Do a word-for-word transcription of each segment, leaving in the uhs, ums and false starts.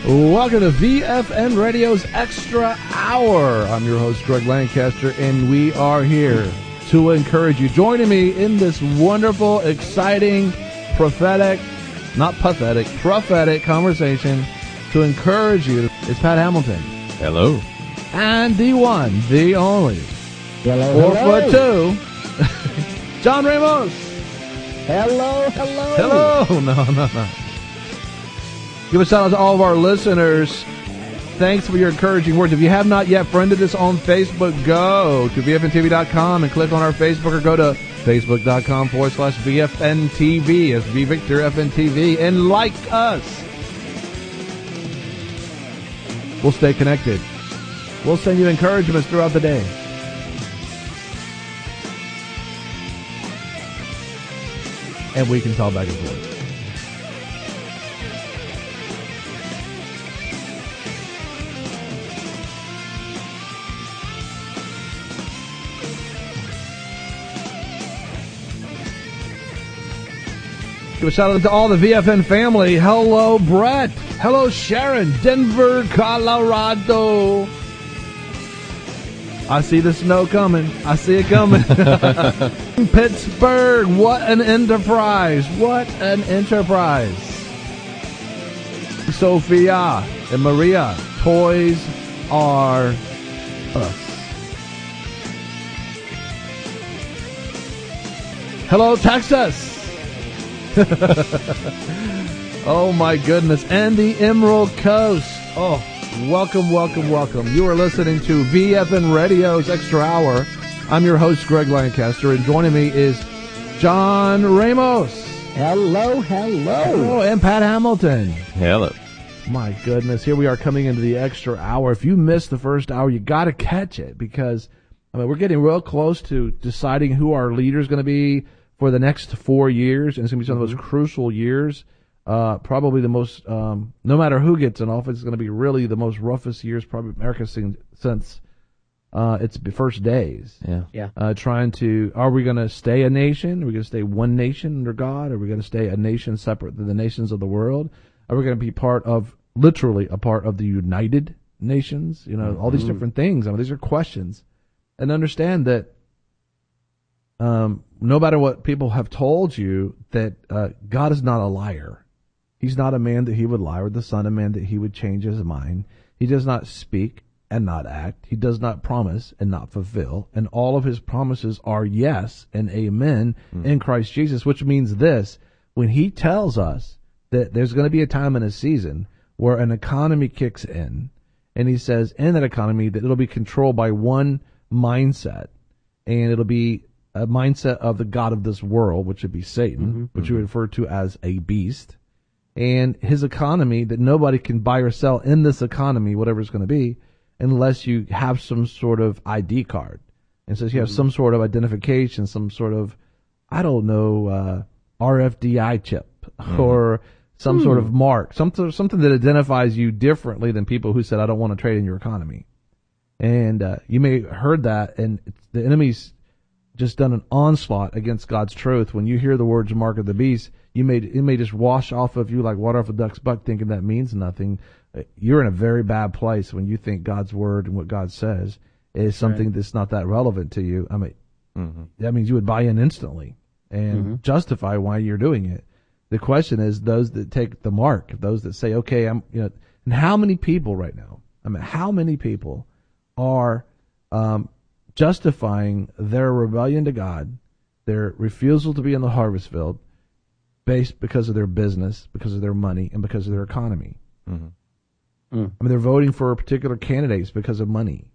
Welcome to V F N Radio's Extra Hour. I'm your host, Greg Lancaster, and we are here to encourage you. Joining me in this wonderful, exciting, prophetic, not pathetic, prophetic conversation to encourage you is Pat Hamilton. Hello. And the one, the only, hello, four hello. foot two, John Ramos. Hello, hello. Hello. No, no, no. Give a shout out to all of our listeners. Thanks for your encouraging words. If you have not yet friended us on Facebook, go to V F N T V dot com and click on our Facebook, or go to Facebook.com forward slash VFNTV as V Victor F N T V and like us. We'll stay connected. We'll send you encouragements throughout the day. And we can call back and forth. Give a shout out to all the V F N family. Hello, Brett. Hello, Sharon. Denver, Colorado. I see the snow coming. I see it coming. Pittsburgh. What an enterprise. What an enterprise. Sophia and Maria. Toys R Us. Hello, Texas. Oh my goodness. And the Emerald Coast. Oh, welcome, welcome, welcome. You are listening to V F N Radio's Extra Hour. I'm your host, Greg Lancaster, and joining me is John Ramos. Hello, hello. Hello, and Pat Hamilton. Hello. My goodness, here we are coming into the Extra Hour. If you missed the first hour, you got to catch it, because I mean, we're getting real close to deciding who our leader is going to be for the next four years, and it's going to be some of the most crucial years. Uh, probably the most, um, no matter who gets in office, it's going to be really the most roughest years probably America's seen since uh, its first days. Yeah. Yeah. Uh, trying to, are we going to stay a nation? Are we going to stay one nation under God? Are we going to stay a nation separate than the nations of the world? Are we going to be part of, literally a part of the United Nations? You know, mm-hmm. all these different things. I mean, these are questions. And understand that Um, no matter what people have told you, that uh, God is not a liar. He's not a man that he would lie, or the son of man that he would change his mind. He does not speak and not act. He does not promise and not fulfill. And all of his promises are yes and amen mm. in Christ Jesus, which means this: when he tells us that there's going to be a time and a season where an economy kicks in, and he says in that economy that it'll be controlled by one mindset, and it'll be a mindset of the God of this world, which would be Satan, mm-hmm, which mm-hmm. we refer to as a beast, and his economy, that nobody can buy or sell in this economy, whatever it's going to be, unless you have some sort of I D card. And so you have mm-hmm. some sort of identification, some sort of, I don't know, uh, R F D I chip mm-hmm. or some mm. sort of mark, something, something that identifies you differently than people who said, I don't want to trade in your economy. And uh, you may have heard that, and the enemy's just done an onslaught against God's truth. When you hear the words mark of the beast, you may, it may just wash off of you like water off a duck's butt, thinking that means nothing. You're in a very bad place when you think God's word and what God says is something right. that's not that relevant to you. I mean, mm-hmm. that means you would buy in instantly and mm-hmm. justify why you're doing it. The question is those that take the mark, those that say, okay, I'm, you know, and how many people right now, I mean, how many people are, um, justifying their rebellion to God, their refusal to be in the harvest field, based because of their business, because of their money, and because of their economy. Mm-hmm. Mm. I mean, they're voting for particular candidates because of money.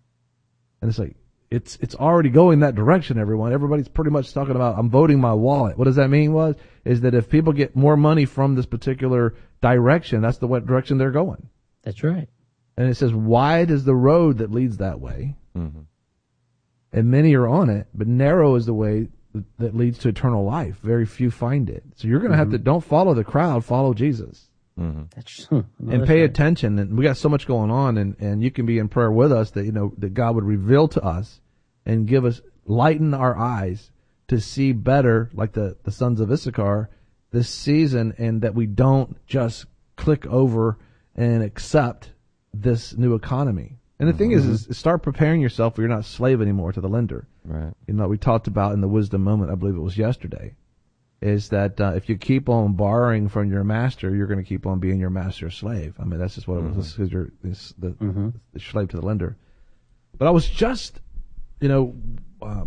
And it's like, it's it's already going that direction, everyone. Everybody's pretty much talking about, I'm voting my wallet. What does that mean was, is that if people get more money from this particular direction, that's the what direction they're going. That's right. And it says, wide is the road that leads that way. Mm-hmm. And many are on it, but narrow is the way that leads to eternal life. Very few find it. So you're going to mm-hmm. have to, don't follow the crowd, follow Jesus. Mm-hmm. That's, no, and pay right. attention. And we got so much going on, and, and you can be in prayer with us that, you know, that God would reveal to us and give us, lighten our eyes to see better, like the, the sons of Issachar, this season, and that we don't just click over and accept this new economy. And the thing Mm-hmm. is, is start preparing yourself where you're not a slave anymore to the lender. Right. You know, we talked about in the wisdom moment, I believe it was yesterday, is that uh, if you keep on borrowing from your master, you're going to keep on being your master's slave. I mean, that's just what it was, because you're it's the, Mm-hmm. the slave to the lender. But I was just, you know, uh,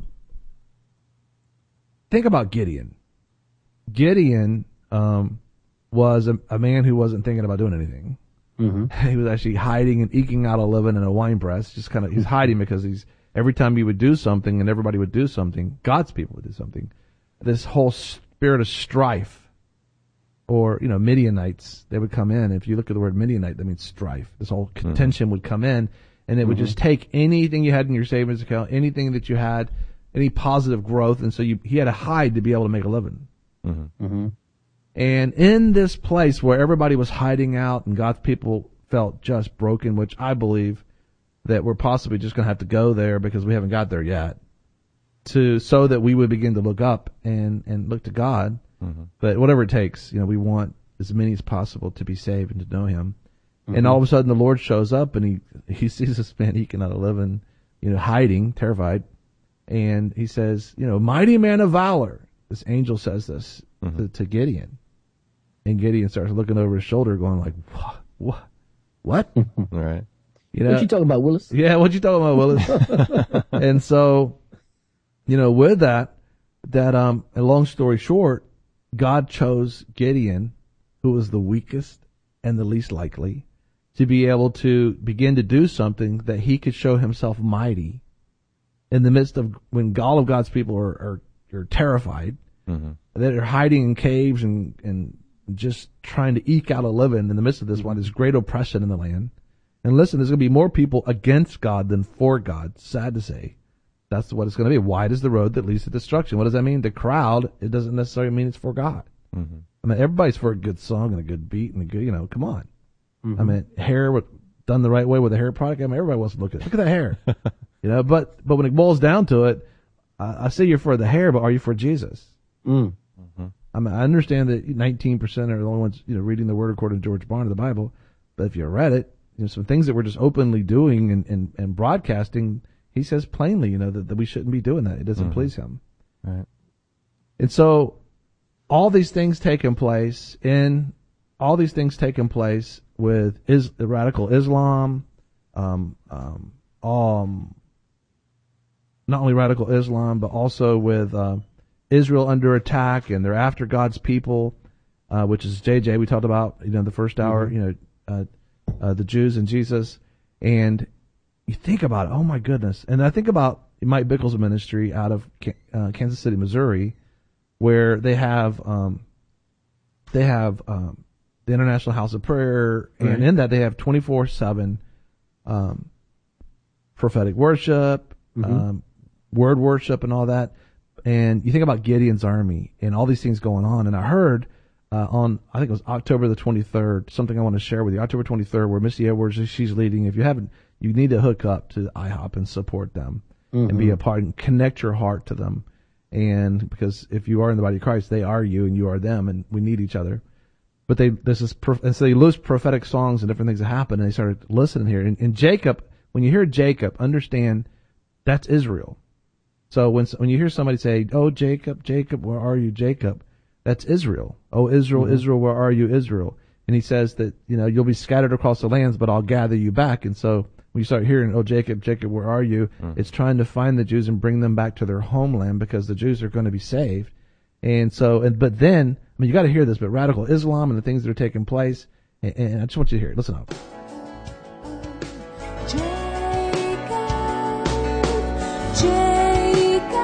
think about Gideon. Gideon um, was a, a man who wasn't thinking about doing anything. Mm-hmm. He was actually hiding and eking out a living in a wine press. Just kind of, he's hiding because he's every time he would do something and everybody would do something, God's people would do something. This whole spirit of strife, or you know, Midianites, they would come in. If you look at the word Midianite, that means strife. This whole contention mm-hmm. would come in, and it would mm-hmm. just take anything you had in your savings account, anything that you had, any positive growth, and so you, he had to hide to be able to make a living. Mm-hmm. Mm-hmm. And in this place where everybody was hiding out and God's people felt just broken, which I believe that we're possibly just going to have to go there because we haven't got there yet, to so that we would begin to look up and, and look to God. Mm-hmm. But whatever it takes, you know, we want as many as possible to be saved and to know Him. Mm-hmm. And all of a sudden the Lord shows up and he, he sees this man eking out a living, you know, hiding, terrified. And he says, you know, mighty man of valor. This angel says this mm-hmm. to, to Gideon. And Gideon starts looking over his shoulder going like, what? What? What? Right. You know, what you talking about, Willis? Yeah, what you talking about, Willis? And so, you know, with that, that, um, and long story short, God chose Gideon, who was the weakest and the least likely, to be able to begin to do something that he could show himself mighty in the midst of when all of God's people are, are, are terrified, mm-hmm. that are hiding in caves and, and just trying to eke out a living in the midst of this one, there's great oppression in the land. And listen, there's going to be more people against God than for God. Sad to say. That's what it's going to be. Wide is the road that leads to destruction. What does that mean? The crowd, it doesn't necessarily mean it's for God. Mm-hmm. I mean, everybody's for a good song and a good beat and a good, you know, come on. Mm-hmm. I mean, hair with, done the right way with a hair product. I mean, everybody wants to look at it. Look at that hair. You know, but, but when it boils down to it, I, I say you're for the hair, but are you for Jesus? Mm. Mm-hmm. I mean, I understand that nineteen percent are the only ones, you know, reading the word according to George Barna of the Bible. But if you read it, you know, some things that we're just openly doing and, and, and broadcasting, he says plainly, you know, that, that we shouldn't be doing that. It doesn't mm-hmm. please him. Right. And so all these things taking place in, all these things taking place with is, radical Islam, um, um, um, not only radical Islam, but also with, uh, Israel under attack, and they're after God's people, uh, which is J J we talked about, you know, the first hour, mm-hmm. you know, uh, uh, the Jews and Jesus. And you think about it, oh my goodness. And I think about Mike Bickle's ministry out of uh, Kansas City, Missouri, where they have, um, they have, um, the International House of Prayer, and right. in that they have twenty-four seven, um, prophetic worship, mm-hmm. um, word worship and all that. And you think about Gideon's army and all these things going on. And I heard uh, on, I think it was October the twenty-third, something I want to share with you. October twenty-third, where Missy Edwards, she's leading. If you haven't, you need to hook up to I HOP and support them mm-hmm. and be a part and connect your heart to them. And because if you are in the body of Christ, they are you and you are them, and we need each other. But they, this is, and so they list prophetic songs and different things that happen, and they started listening here. And, and Jacob, when you hear Jacob, understand that's Israel. So when when you hear somebody say, "Oh Jacob, Jacob, where are you, Jacob?" That's Israel. Oh Israel, mm-hmm. Israel, where are you, Israel? And he says that, you know, you'll be scattered across the lands, but I'll gather you back. And so when you start hearing, "Oh Jacob, Jacob, where are you?" Mm-hmm. It's trying to find the Jews and bring them back to their homeland, because the Jews are going to be saved. And so, and but then, I mean, you got to hear this. But radical Islam and the things that are taking place, and, and I just want you to hear it. Listen up. Jacob, Jacob.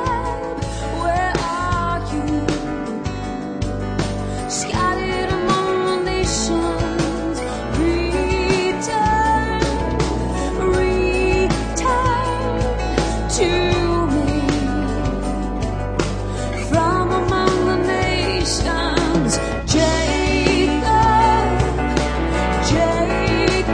Jacob,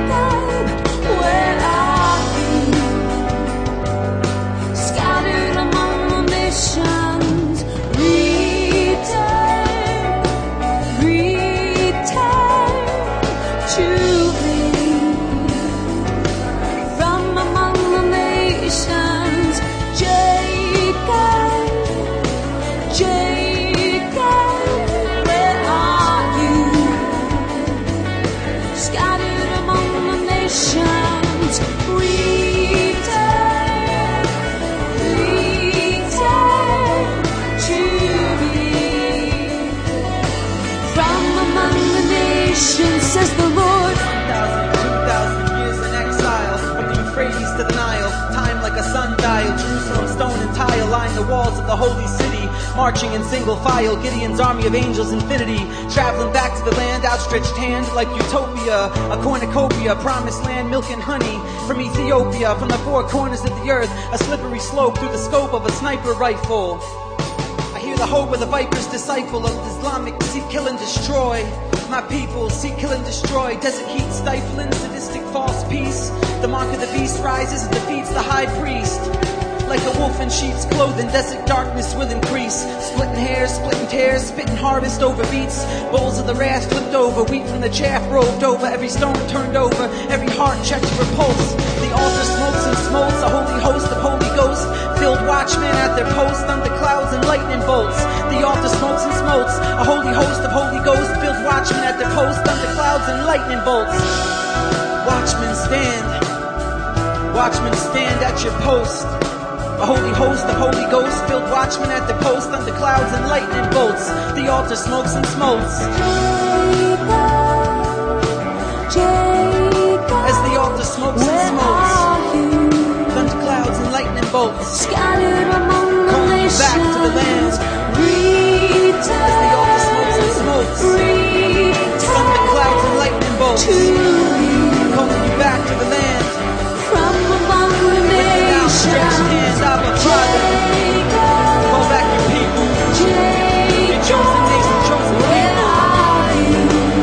behind the walls of the holy city, marching in single file, Gideon's army of angels infinity, traveling back to the land, outstretched hand like utopia, a cornucopia, promised land, milk and honey, from Ethiopia, from the four corners of the earth, a slippery slope through the scope of a sniper rifle. I hear the hope of the viper's disciple of Islamic, seek, kill and destroy. My people, seek, kill and destroy. Desert heat stifling, sadistic false peace. The mark of the beast rises and defeats the high priest. Like a wolf in sheep's clothing, desert darkness will increase. Splitting hairs, splitting tears, spitting harvest over beats. Bowls of the wrath flipped over, wheat from the chaff roved over. Every stone turned over, every heart checked for pulse. The altar smokes and smokes, a holy host of Holy Ghost filled watchmen at their post under clouds and lightning bolts. The altar smokes and smokes, a holy host of Holy Ghost filled watchmen at their post under clouds and lightning bolts. Watchmen stand, watchmen stand at your post. A holy host of Holy Ghost filled watchmen at their post under clouds and lightning bolts. The altar smokes and smokes. As the altar smokes and smokes, thunder clouds and lightning bolts. Scattered among the Calling you nations, back to the land. return, As the altar smokes and smokes, thunder clouds and lightning bolts. to me Calling you back to the land. from among the With an outstretched nations. hand, Abba Father, call back your people. Your chosen nation, chosen Where people. are you?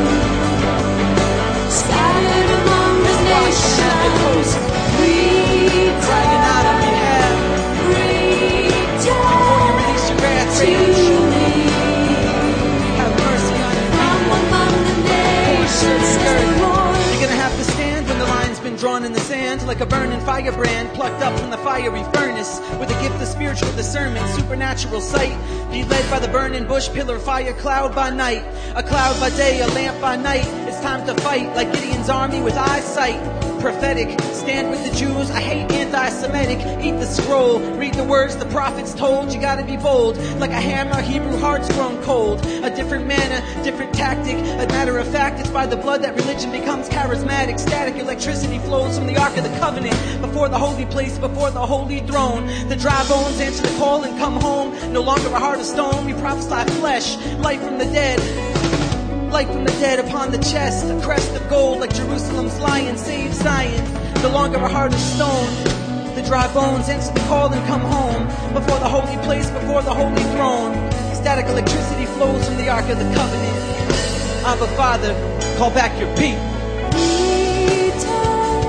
Scattered among the Watchmen at their post, nations, crying out on behalf. Before you release your wrath, to rage, me have mercy on your from people. among the nations, says the Lord. You're gonna have to stand when the line's been drawn in the sand, like a burning firebrand plucked up from the fiery furnace, with a gift of spiritual discernment, supernatural sight. Be led by the burning bush, pillar fire, cloud by night, a cloud by day, a lamp by night. It's time to fight like Gideon's army with eyesight. Prophetic, stand with the Jews. I hate anti-Semitic. Eat the scroll, read the words the prophets told. You gotta be bold, like a hammer. Hebrew hearts grown cold. A different manner, different tactic. A matter of fact, it's by the blood that religion becomes charismatic. Static electricity flows from the Ark of the Covenant, before the holy place, before the holy throne. The dry bones answer the call and come home. No longer a heart of stone. We prophesy flesh, life from the dead. Light from the dead upon the chest, a crest of gold like Jerusalem's lion saves Zion. No longer a heart of stone. The dry bones answer the call and come home, before the holy place, before the holy throne. Static electricity flows from the Ark of the Covenant. Abba Father, call back your people. Return,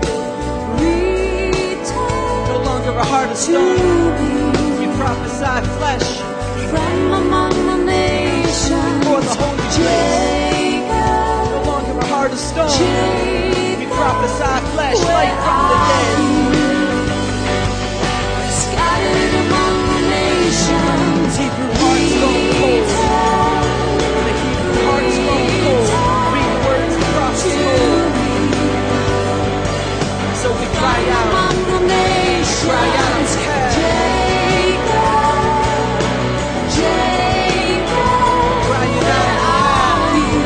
return No longer a heart of to stone. me We prophesy flesh, from among the nations. before the holy place. Jacob, No longer a heart of stone. Jacob, We prophesy flesh, light from the dead. scattered among the nations. Hebrew hearts grown cold. The Hebrew hearts grown cold. Read the words the prophets told. So we cry out, Among the nations. cry out on behalf. Jacob, Jacob, Crying out where on are you?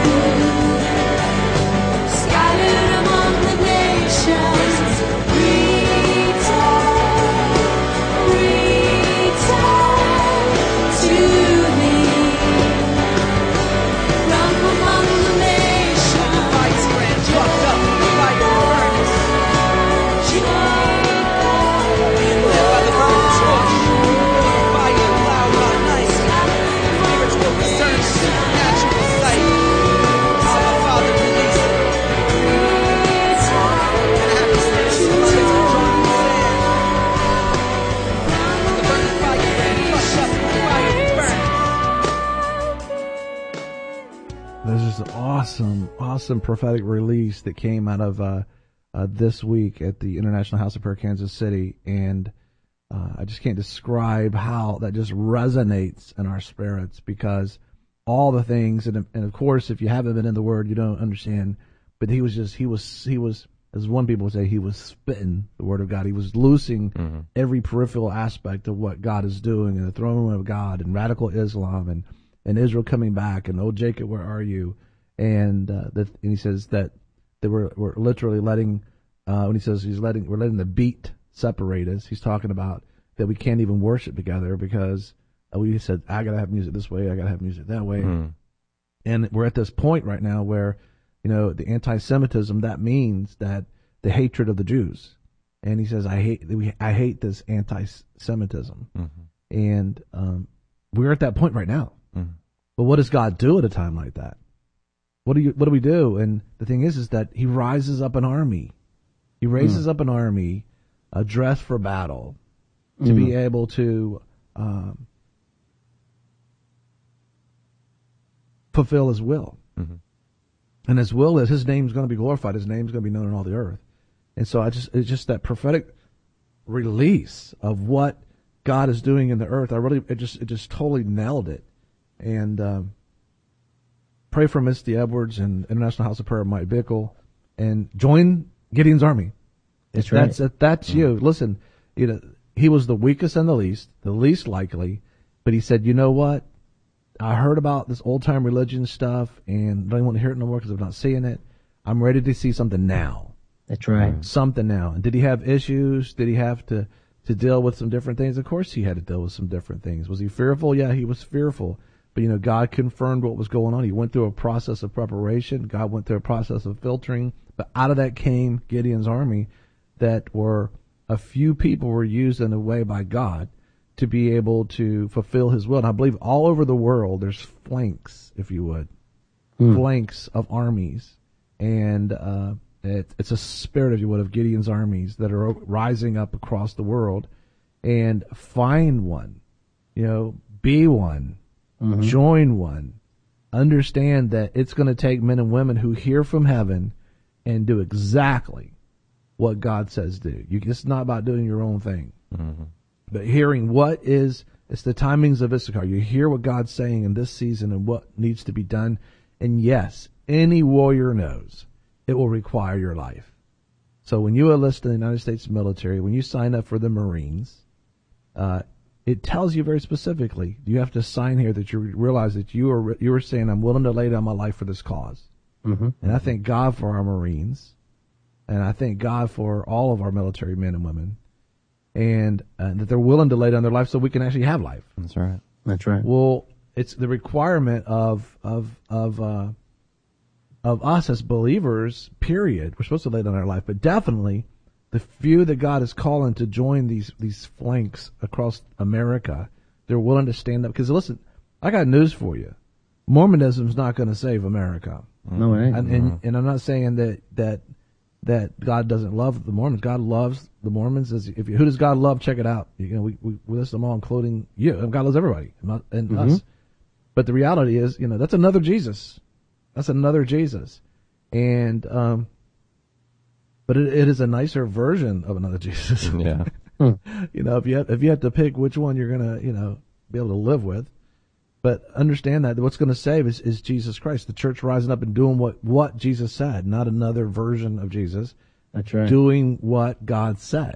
Scattered among the nations. Return, return to me from among the nations. Fight's brand plucked up in the fire furnace. Being led by the burning bush. Fire, cloud by night. Spiritual discernment, supernatural sight. Abba Father, release it. Gonna have to stand still like it's been drawn in the sand. The burning fire brand plucked up in the fire burns. This is an awesome, awesome prophetic release that came out of uh, uh, this week at the International House of Prayer, Kansas City, and uh, I just can't describe how that just resonates in our spirits, because all the things, and, and of course, if you haven't been in the Word, you don't understand. But he was just, he was, he was, as one people would say, he was spitting the Word of God. He was loosing Mm-hmm. every peripheral aspect of what God is doing in the throne room of God and radical Islam and and Israel coming back, and oh Jacob, where are you? And uh, that, and he says that they were were literally letting uh, when he says he's letting we're letting the beat separate us. He's talking about that we can't even worship together because we said, I got to have music this way, I got to have music that way. Mm. And we're at this point right now where, you know, the anti-Semitism, that means that the hatred of the Jews. And he says, I hate we, I hate this anti-Semitism. Mm-hmm. And um, we're at that point right now. Mm-hmm. But what does God do at a time like that? What do you what do we do? And the thing is, is that he rises up an army. He raises Mm. up an army uh, dressed for battle to Mm. be able to um, fulfill his will. Mm-hmm. And his will is his name's going to be glorified. His name's going to be known in all the earth. And so I just it's just that prophetic release of what God is doing in the earth. I really it just it just totally nailed it. And um, pray for Misty Edwards and International House of Prayer, Mike Bickle, and join Gideon's army. That's If right. That's if that's Mm-hmm. you. Listen, you know he was the weakest and the least, the least likely, but he said, you know what? I heard about this old time religion stuff, and don't even want to hear it no more because I'm not seeing it. I'm ready to see something now, That's right. something now. And did he have issues? Did he have to to deal with some different things? Of course, he had to deal with some different things. Was he fearful? Yeah, he was fearful. But, you know, God confirmed what was going on. He went through a process of preparation. God went through a process of filtering. But out of that came Gideon's army that were a few people were used in a way by God to be able to fulfill his will. And I believe all over the world there's flanks, if you would, Hmm. flanks of armies. And uh, it, it's a spirit, if you would, of Gideon's armies that are rising up across the world. And find one, you know, be one. Mhm. Join one. Understand that it's going to take men and women who hear from heaven and do exactly what God says do. You, it's not about doing your own thing, Mm-hmm. but hearing what is, it's the timings of Issachar. You hear what God's saying in this season and what needs to be done. And yes, any warrior knows it will require your life. So when you enlist in the United States military, when you sign up for the Marines, uh, it tells you very specifically, you have to sign here that you realize that you are you are saying, I'm willing to lay down my life for this cause. Mm-hmm. And I thank God for our Marines, and I thank God for all of our military men and women, and uh, that they're willing to lay down their life so we can actually have life. That's right. That's right. Well, it's the requirement of of of uh, of us as believers. Period. We're supposed to lay down our life, but definitely the few that God is calling to join these these flanks across America, they're willing to stand up. Because listen, I got news for you: Mormonism's not going to save America. No way. And, and and I'm not saying that that that God doesn't love the Mormons. God loves the Mormons. As if you, who does God love? Check it out. You know, we we, we list them all, including you. And God loves everybody, and, and Mhm. us. But the reality is, you know, that's another Jesus. That's another Jesus, and um, but it, it is a nicer version of another Jesus. Yeah. You know, if you have, if you have to pick which one you're gonna, you know, be able to live with. But understand that what's going to save is, is Jesus Christ, the church rising up and doing what, what Jesus said, not another version of Jesus, That's right. doing what God said.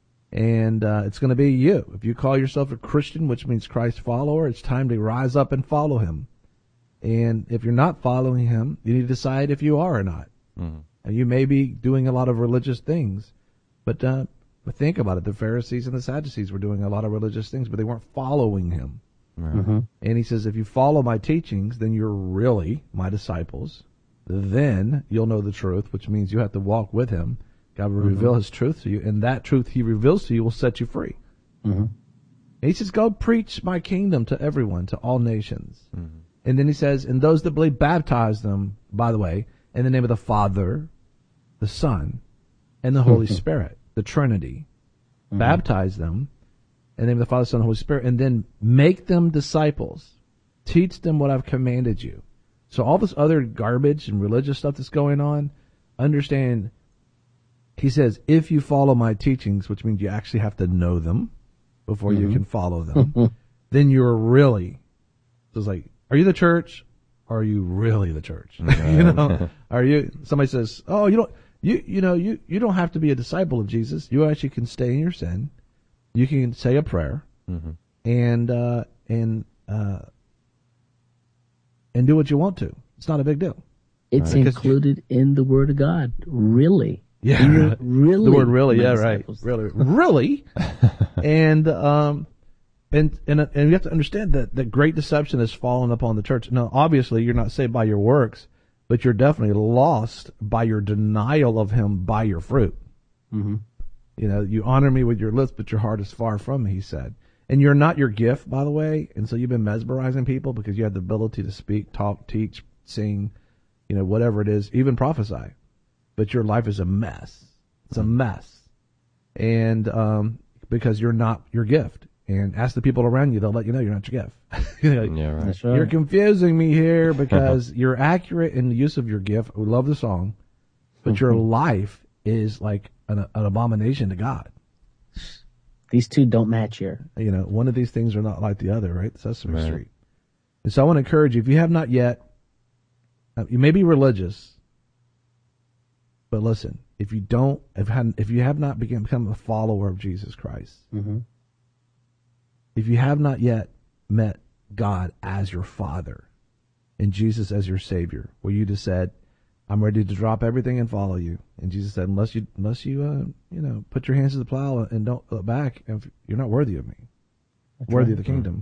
And uh, it's going to be you. If you call yourself a Christian, which means Christ follower, it's time to rise up and follow him. And if you're not following him, you need to decide if you are or not. Mm-hmm. And you may be doing a lot of religious things, but, uh, but think about it. The Pharisees and the Sadducees were doing a lot of religious things, but they weren't following him. Mm-hmm. And he says, if you follow my teachings, then you're really my disciples. Then you'll know the truth, which means you have to walk with him. God will Mm-hmm. reveal his truth to you, and that truth he reveals to you will set you free. Mm-hmm. And he says, go preach my kingdom to everyone, to all nations. Mm-hmm. And then he says, and those that believe, baptize them, by the way, in the name of the Father, the Son, and the Holy Spirit, the Trinity. Mm-hmm. Baptize them in the name of the Father, Son, and Holy Spirit, and then make them disciples. Teach them what I've commanded you. So all this other garbage and religious stuff that's going on, understand, he says, if you follow my teachings, which means you actually have to know them before you can follow them, then you're really, so it's like, are you the church? Or are you really the church? You know, are you, somebody says, oh, you don't, you, you know, you, you don't have to be a disciple of Jesus. You actually can stay in your sin. You can say a prayer Mm-hmm. and, uh, and, uh, and do what you want to. It's not a big deal. It's Because- included in the Word of God. Really. Yeah. You're really. The word really, my yeah, right. disciples. Really, really? and um, and and and you have to understand that the great deception has fallen upon the church. Now, obviously, you're not saved by your works, but you're definitely lost by your denial of Him by your fruit. Mm-hmm. You know, you honor me with your lips, but your heart is far from me, He said. And you're not your gift, by the way. And so you've been mesmerizing people because you have the ability to speak, talk, teach, sing, you know, whatever it is, even prophesy. But your life is a mess. It's a mess. And um, because you're not your gift. And ask the people around you, they'll let you know you're not your gift. You know, Yeah, right. That's right. You're confusing me here because you're accurate in the use of your gift. We love the song. But your life is like an, an abomination to God. These two don't match here. You know, one of these things are not like the other, right? Sesame Right. Street. And so I want to encourage you, if you have not yet, uh, you may be religious, but listen, if you don't, if, had, if you have not become, become a follower of Jesus Christ, Mm-hmm. if you have not yet met God as your Father and Jesus as your Savior, where you just said, I'm ready to drop everything and follow you. And Jesus said, unless you, unless you, uh, you know, put your hands to the plow and don't look back, if you're not worthy of me, That's worthy right. of the kingdom.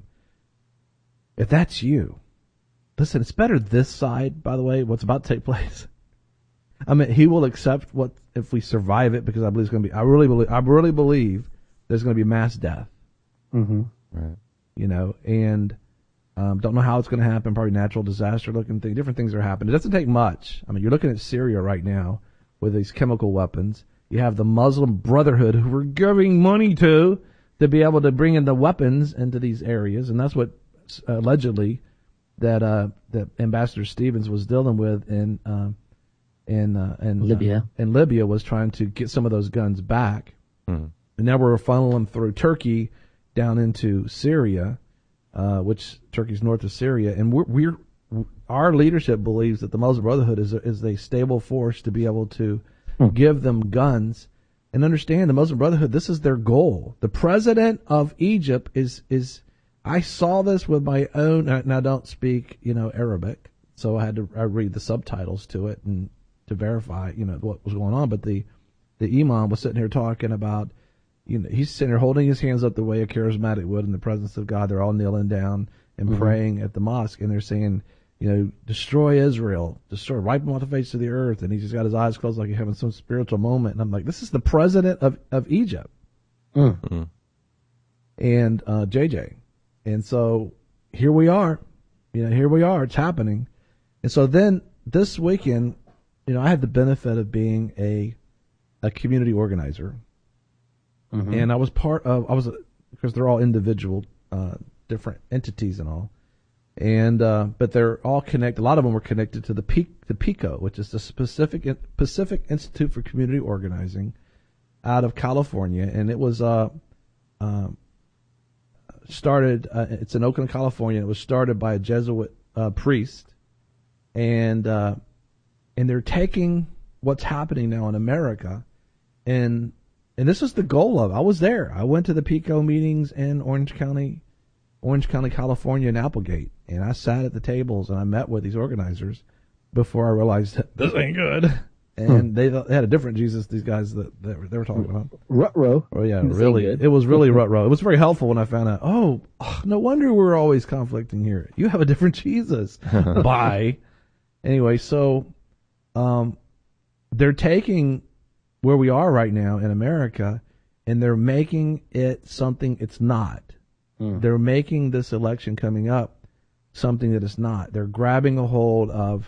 If that's you, listen, it's better this side, by the way, what's about to take place. I mean, He will accept what, if we survive it, because I believe it's going to be, I really believe, I really believe there's going to be mass death, Mm-hmm. Right. you know, and, Um, don't know how it's going to happen. Probably natural disaster looking thing. Different things are happening. It doesn't take much. I mean, you're looking at Syria right now with these chemical weapons. You have the Muslim Brotherhood who we're giving money to to be able to bring in the weapons into these areas, and that's what uh, allegedly that uh, that Ambassador Stevens was dealing with in uh, in uh, in Libya. Uh, in Libya was trying to get some of those guns back, Mhm. and now we're funneling them through Turkey down into Syria. Uh, which Turkey's north of Syria, and we're, we're our leadership believes that the Muslim Brotherhood is a, is a stable force to be able to Hmm. give them guns, and understand the Muslim Brotherhood. This is their goal. The president of Egypt is is. I saw this with my own. And I don't speak, you know, Arabic, so I had to I read the subtitles to it and to verify, you know, what was going on. But the the imam was sitting here talking about. You know, he's sitting there holding his hands up the way a charismatic would in the presence of God. They're all kneeling down and Mm-hmm. praying at the mosque, and they're saying, you know, destroy Israel, destroy, wipe them off the face of the earth. And he's just got his eyes closed like he's having some spiritual moment. And I'm like, this is the president of, of Egypt. Mm. Mhm. And uh, J J. And so here we are. You know, here we are. It's happening. And so then this weekend, you know, I had the benefit of being a a community organizer. Mm-hmm. And I was part of, I was, because they're all individual, uh, different entities and all. And, uh, but they're all connected. A lot of them were connected to the P, the PICO, which is the Pacific, Pacific Institute for Community Organizing out of California. And it was, uh, um, started, uh, it's in Oakland, California. It was started by a Jesuit, uh, priest. And, uh, and they're taking what's happening now in America and, And this is the goal of it. I was there. I went to the PICO meetings in Orange County, Orange County, California, in Applegate, and I sat at the tables and I met with these organizers before I realized that this ain't good. And they, they had a different Jesus. These guys that, that were, they were talking about. Ruh-roh. Oh yeah, This ain't really. good. It was really rut row. It was very helpful when I found out. Oh, oh, no wonder we're always conflicting here. You have a different Jesus. Bye. Anyway, so um, they're taking where we are right now in America, and they're making it something it's not. Mm. They're making this election coming up something that it's not. They're grabbing a hold of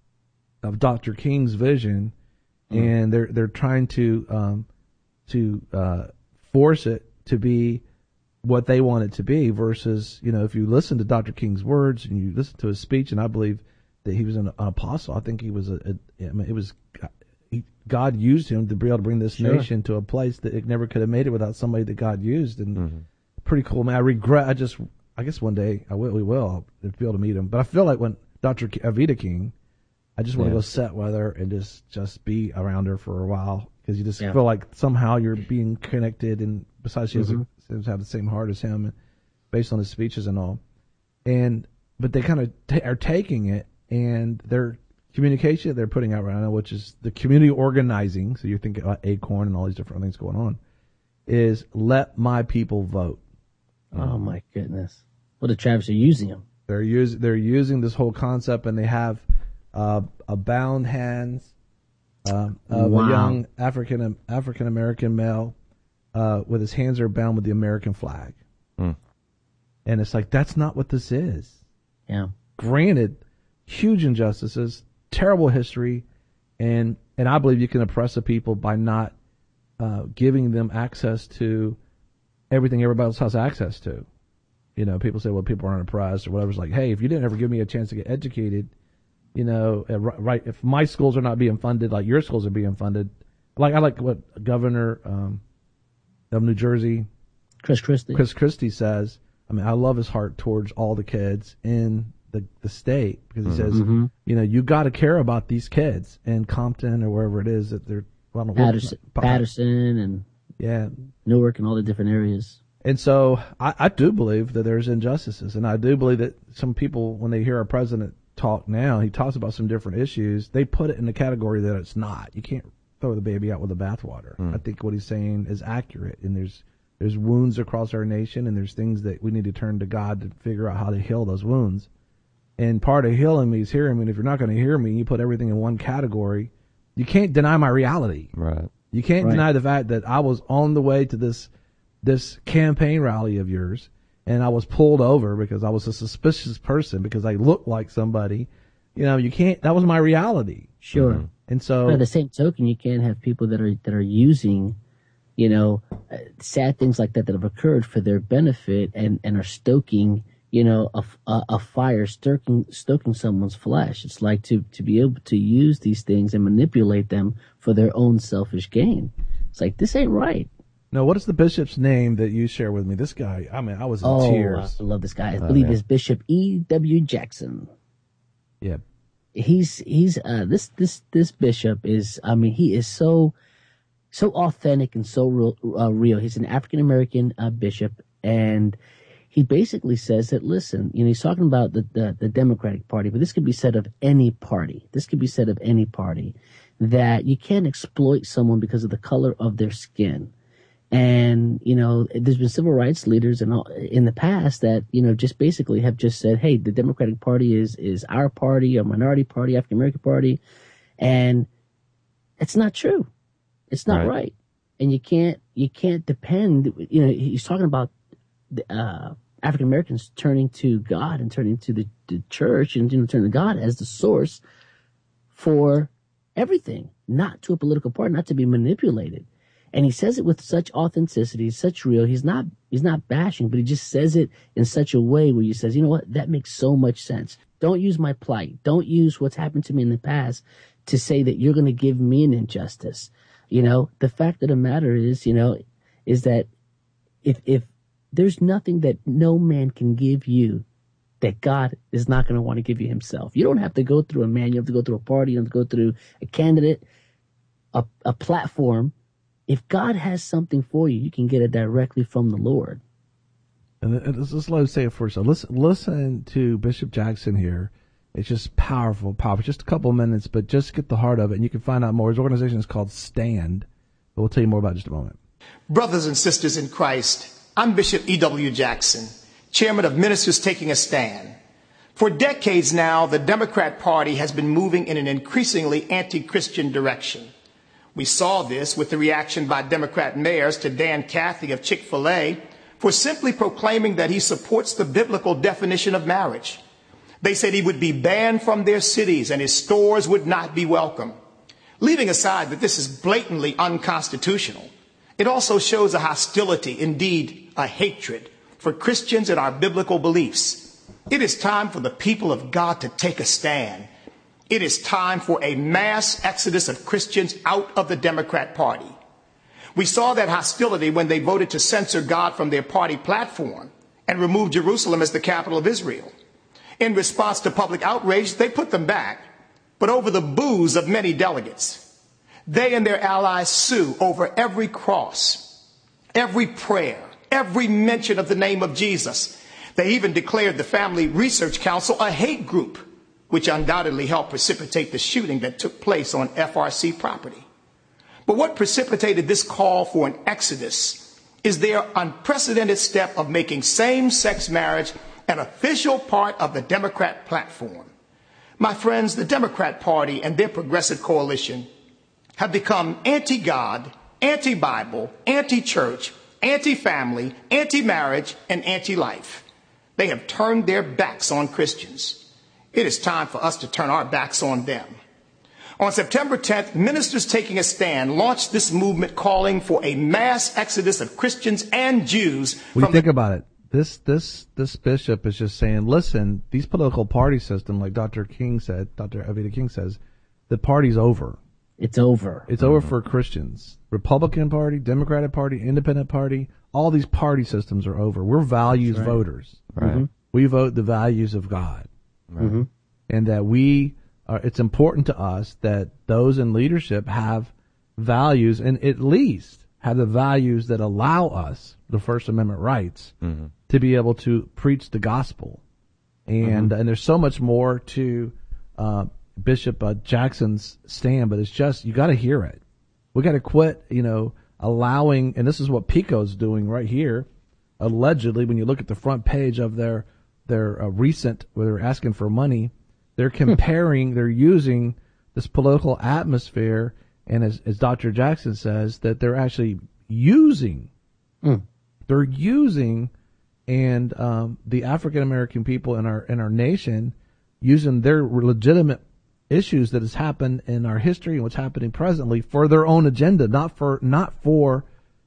of Doctor King's vision, Mm. and they're they're trying to um, to uh, force it to be what they want it to be. Versus, you know, if you listen to Doctor King's words and you listen to his speech, and I believe that he was an, an apostle. I think he was a, a I mean, it was. He, God used him to be able to bring this Sure. nation to a place that it never could have made it without somebody that God used. And Mhm. pretty cool, man. I regret. I just, I guess one day I will. We will I'll be able to meet him. But I feel like when Doctor K- Avita King, I just want to Yeah. go sit with her and just, just be around her for a while, because you just Yeah. feel like somehow you're being connected. And besides, she has Mhm. a, seems to have the same heart as him, and based on his speeches and all. And but they kind of ta are taking it, and they're communication they're putting out right now, which is the community organizing. So you're thinking about Acorn and all these different things going on. is let my people vote. Oh my goodness. What the Travis are using them. They're using they're using this whole concept, and they have uh, a bound hands uh, of Wow. a young African African American male uh, with his hands are bound with the American flag, Mm. and it's like that's not what this is. Yeah. Granted, huge injustices, terrible history, and and I believe you can oppress a people by not uh, giving them access to everything everybody else has access to. You know, people say, well, people aren't oppressed or whatever. It's like, hey, if you didn't ever give me a chance to get educated, you know, uh, ri- right, if my schools are not being funded like your schools are being funded, like I like what Governor um, of New Jersey, Chris Christie. Chris Christie says. I mean, I love his heart towards all the kids in the, the state because he says, Mhm. you know, you got to care about these kids in Compton or wherever it is that they're, well, I don't know, Patterson, Patterson and yeah. Newark and all the different areas. And so I, I do believe that there's injustices, and I do believe that some people, when they hear our president talk now, he talks about some different issues, they put it in the category that it's not. You can't throw the baby out with the bathwater. Mm. I think what he's saying is accurate, and there's there's wounds across our nation, and there's things that we need to turn to God to figure out how to heal those wounds. And part of healing me is hearing me, and if you're not going to hear me, you put everything in one category, you can't deny my reality. Right. You can't Right. deny the fact that I was on the way to this this campaign rally of yours, and I was pulled over because I was a suspicious person because I looked like somebody. You know, you can't. That was my reality. Sure. Mhm. And so, By the same token, you can't have people that are that are using, you know, uh, sad things like that that have occurred for their benefit and, and are stoking, you know, a, a, a fire, stoking stoking someone's flesh. It's like to to be able to use these things and manipulate them for their own selfish gain. It's like this ain't right. no, what is the bishop's name that you share with me? This guy. I mean, I was in Oh, tears. I love this guy. I Oh, believe yeah. it's Bishop E W Jackson. Yeah. He's he's uh this this this bishop is I mean he is so so authentic and so real uh, real. He's an African American uh, bishop, and he basically says that listen, you know, he's talking about the, the the Democratic Party, but this could be said of any party. This could be said of any party that you can't exploit someone because of the color of their skin. And, you know, there's been civil rights leaders in, all, in the past that, you know, just basically have just said, hey, the Democratic Party is, is our party, a minority party, African American party. And it's not true. It's not Right. right. And you can't, you can't depend, you know, he's talking about, uh, African Americans turning to God and turning to the, the church and, you know, turning to God as the source for everything, not to a political party, not to be manipulated. And he says it with such authenticity, such real. He's not he's not bashing, but he just says it in such a way where he says, you know what, that makes so much sense. Don't use my plight. Don't use what's happened to me in the past to say that you're going to give me an injustice. You know, the fact of the matter is, you know, is that if if there's nothing that no man can give you that God is not going to want to give you himself. You don't have to go through a man. You have to go through a party. You have to go through a candidate, a, a platform. If God has something for you, you can get it directly from the Lord. And let's just let me say it first. So listen, listen to Bishop Jackson here. It's just powerful, powerful. Just a couple of minutes, but just get the heart of it, and you can find out more. His organization is called Stand, but we'll tell you more about it in just a moment. Brothers and sisters in Christ, I'm Bishop E W Jackson, chairman of Ministers Taking a Stand. For decades now, the Democrat Party has been moving in an increasingly anti-Christian direction. We saw this with the reaction by Democrat mayors to Dan Cathy of Chick-fil-A for simply proclaiming that he supports the biblical definition of marriage. They said he would be banned from their cities and his stores would not be welcome. Leaving aside that this is blatantly unconstitutional, it also shows a hostility, indeed a hatred, for Christians and our biblical beliefs. It is time for the people of God to take a stand. It is time for a mass exodus of Christians out of the Democrat Party. We saw that hostility when they voted to censor God from their party platform and remove Jerusalem as the capital of Israel. In response to public outrage, they put them back, but over the boos of many delegates. They and their allies sue over every cross, every prayer, every mention of the name of Jesus. They even declared the Family Research Council a hate group, which undoubtedly helped precipitate the shooting that took place on F R C property. But what precipitated this call for an exodus is their unprecedented step of making same-sex marriage an official part of the Democrat platform. My friends, the Democrat Party and their progressive coalition have become anti-God, anti-Bible, anti-church, anti-family, anti-marriage, and anti-life. They have turned their backs on Christians. It is time for us to turn our backs on them. On September tenth, Ministers Taking a Stand launched this movement calling for a mass exodus of Christians and Jews. When you from think the- about it, this this this bishop is just saying, listen, these political party system, like Doctor King said, Doctor Avita King says, the party's over. It's over. It's over for Christians. Republican Party, Democratic Party, Independent Party, all these party systems are over. We're values voters. Right. We vote the values of God. Mm-hmm. And that we are, it's important to us that those in leadership have values and at least have the values that allow us the First Amendment rights Mm-hmm. to be able to preach the gospel. And, and there's so much more to, uh, Bishop uh, Jackson's stand, but it's just, you got to hear it. We got to quit, you know, allowing, and this is what Pico's doing right here, allegedly, when you look at the front page of their, their uh, recent, where they're asking for money, they're comparing, they're using this political atmosphere, and as, as Doctor Jackson says, that they're actually using, Mm. they're using, and um, the African American people in our in our nation using their legitimate issues that has happened in our history and what's happening presently for their own agenda, not for not for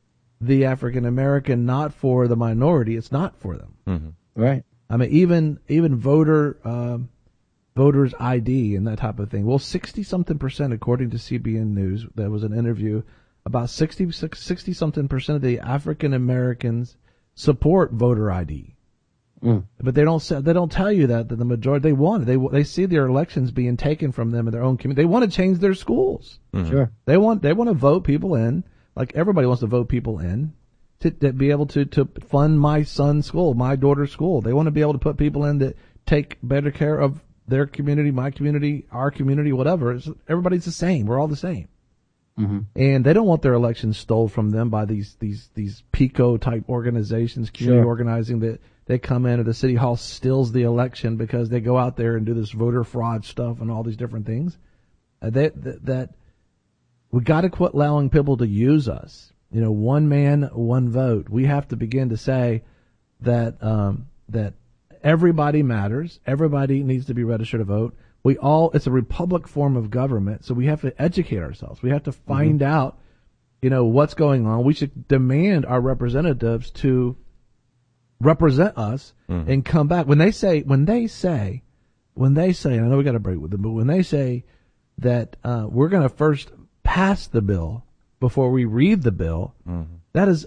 the African American, not for the minority. It's not for them. Mm-hmm. Right. I mean, even even voter um, voters I D and that type of thing. Well, sixty something percent, according to C B N News, there was an interview about sixty something percent of the African Americans support voter I D. Mm. But they don't say, they don't tell you that, that the majority, they want it. They, they see their elections being taken from them in their own community. They want to change their schools. Sure. They want, they want to vote people in, like everybody wants to vote people in to, to be able to, to fund my son's school, my daughter's school. They want to be able to put people in that take better care of their community, my community, our community, whatever. It's, everybody's the same. We're all the same. Mm-hmm. And they don't want their elections stolen from them by these, these, these PICO type organizations, community Sure. organizing, that they come in and the city hall steals the election because they go out there and do this voter fraud stuff and all these different things. Uh, that, that, that we got to quit allowing people to use us. You know, one man, one vote. We have to begin to say that, um, that everybody matters. Everybody needs to be registered to vote. We all, it's a republic form of government, so we have to educate ourselves. We have to find mm-hmm. out, you know, what's going on. We should demand our representatives to represent us mm-hmm. and come back. When they say, when they say, when they say, and I know we got to break with them, but when they say that uh, we're going to first pass the bill before we read the bill, mm-hmm. that is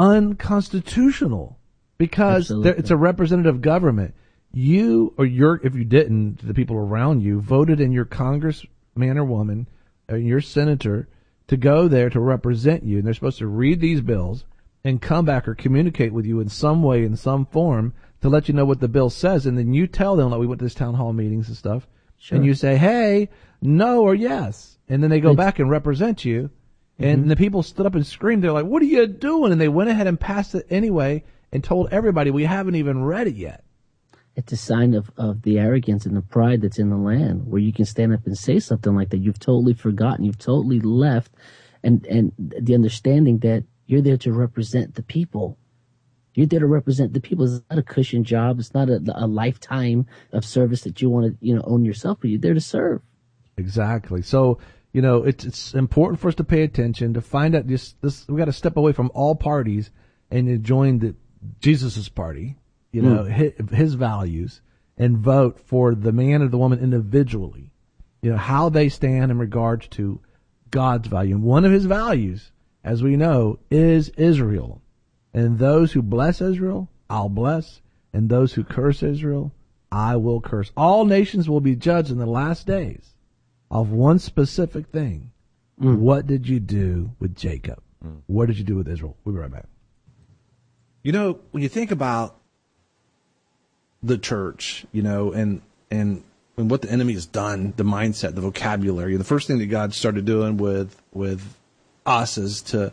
unconstitutional because there, it's a representative government. You or your, if you didn't, the people around you voted in your congressman or woman or your senator to go there to represent you. And they're supposed to read these bills and come back or communicate with you in some way, in some form, to let you know what the bill says. And then you tell them, like we went to this town hall meetings and stuff, sure. and you say, hey, no or yes. And then they go it's, back and represent you. And mm-hmm. the people stood up and screamed. They're like, what are you doing? And they went ahead and passed it anyway and told everybody, we haven't even read it yet. It's a sign of, of the arrogance and the pride that's in the land, where you can stand up and say something like that. You've totally forgotten. You've totally left. And, and the understanding that you're there to represent the people. You're there to represent the people. It's not a cushion job. It's not a, a lifetime of service that you want to, you know, own yourself, but you're there to serve. Exactly. So, you know, it's, it's important for us to pay attention, to find out this, this, we got to step away from all parties and to join the Jesus's party. You know, mm. his, his values, and vote for the man or the woman individually. You know, how they stand in regards to God's value. And one of his values, as we know, is Israel. And those who bless Israel, I'll bless. And those who curse Israel, I will curse. All nations will be judged in the last days of one specific thing. Mm. What did you do with Jacob? Mm. What did you do with Israel? We'll be right back. You know, when you think about the church, you know, and, and, and what the enemy has done, the mindset, the vocabulary, the first thing that God started doing with, with us is to,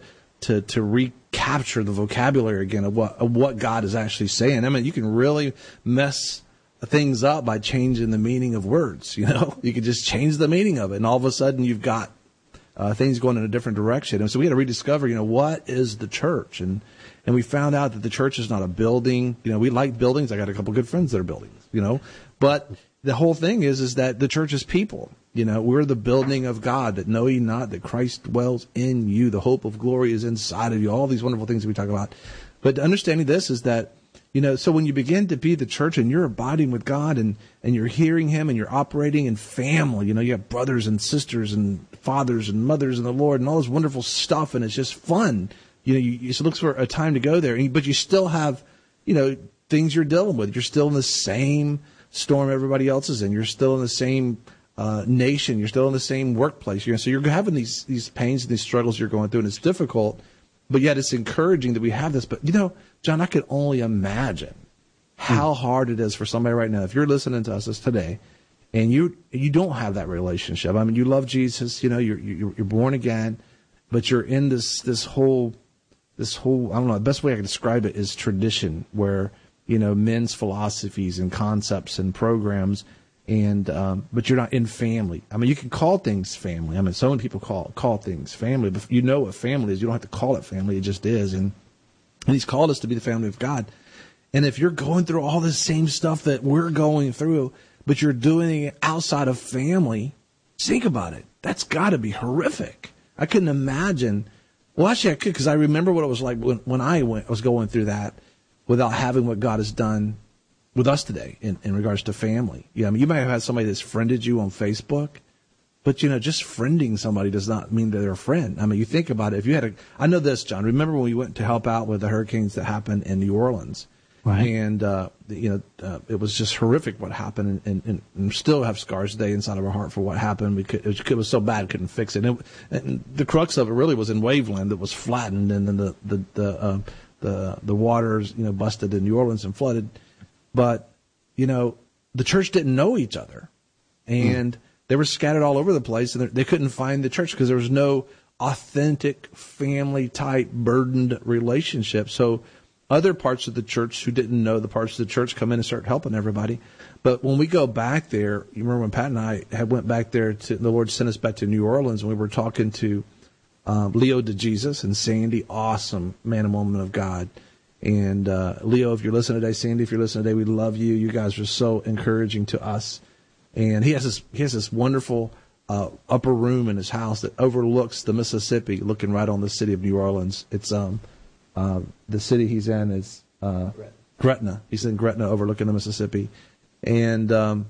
to to recapture the vocabulary again of what of what God is actually saying. I mean, you can really mess things up by changing the meaning of words. You know, you can just change the meaning of it, and all of a sudden you've got uh, things going in a different direction. And so we had to rediscover, you know, what is the church? And and we found out that the church is not a building. You know, we like buildings. I got a couple good friends that are buildings. You know, but the whole thing is is that the church is people. You know, we're the building of God, that know ye not that Christ dwells in you. The hope of glory is inside of you. All these wonderful things that we talk about. But understanding this is that, you know, so when you begin to be the church and you're abiding with God and, and you're hearing him and you're operating in family, you know, you have brothers and sisters and fathers and mothers in the Lord and all this wonderful stuff, and it's just fun. You know, you, you just look for a time to go there, but you still have, you know, things you're dealing with. You're still in the same storm everybody else is in. You're still in the same uh, nation. You're still in the same workplace. You're, so you're having these these pains and these struggles you're going through, and it's difficult. But yet it's encouraging that we have this. But, you know, John, I could only imagine how hard it is for somebody right now. If you're listening to us today and you you don't have that relationship. I mean, you love Jesus, you know, you're you're, you're born again, but you're in this this whole, this whole, I don't know, the best way I can describe it is tradition where, you know, men's philosophies and concepts and programs, and um, but you're not in family. I mean, you can call things family. I mean, so many people call call things family, but you know what family is. You don't have to call it family. It just is. And, and he's called us to be the family of God. And if you're going through all this same stuff that we're going through, but you're doing it outside of family, think about it. That's got to be horrific. I couldn't imagine. Well, actually, I could, because I remember what it was like when, when I went, was going through that without having what God has done with us today in, in regards to family. Yeah, I mean, you might have had somebody that's friended you on Facebook, but, you know, just friending somebody does not mean that they're a friend. I mean, you think about it. If you had a, I know this, John, remember when we went to help out with the hurricanes that happened in New Orleans? Right. And, uh, you know, uh, it was just horrific what happened, and, and, and still have scars today inside of our heart for what happened. We could, it, was, it was so bad, couldn't fix it. And, it. and the crux of it really was in Waveland that was flattened, and then the, the, the, uh, the, the waters, you know, busted in New Orleans and flooded. But, you know, the church didn't know each other, and mm. they were scattered all over the place, and they couldn't find the church because there was no authentic family-type burdened relationship. So other parts of the church who didn't know the parts of the church come in and start helping everybody. But when we go back there, you remember when Pat and I had went back there, to the Lord sent us back to New Orleans, and we were talking to um, Leo DeJesus and Sandy, awesome man and woman of God. And uh, Leo, if you're listening today, Sandy, if you're listening today, we love you. You guys are so encouraging to us. And he has this he has this wonderful uh, upper room in his house that overlooks the Mississippi, looking right on the city of New Orleans. It's um uh, the city he's in is uh, Gretna. He's in Gretna, overlooking the Mississippi. And um,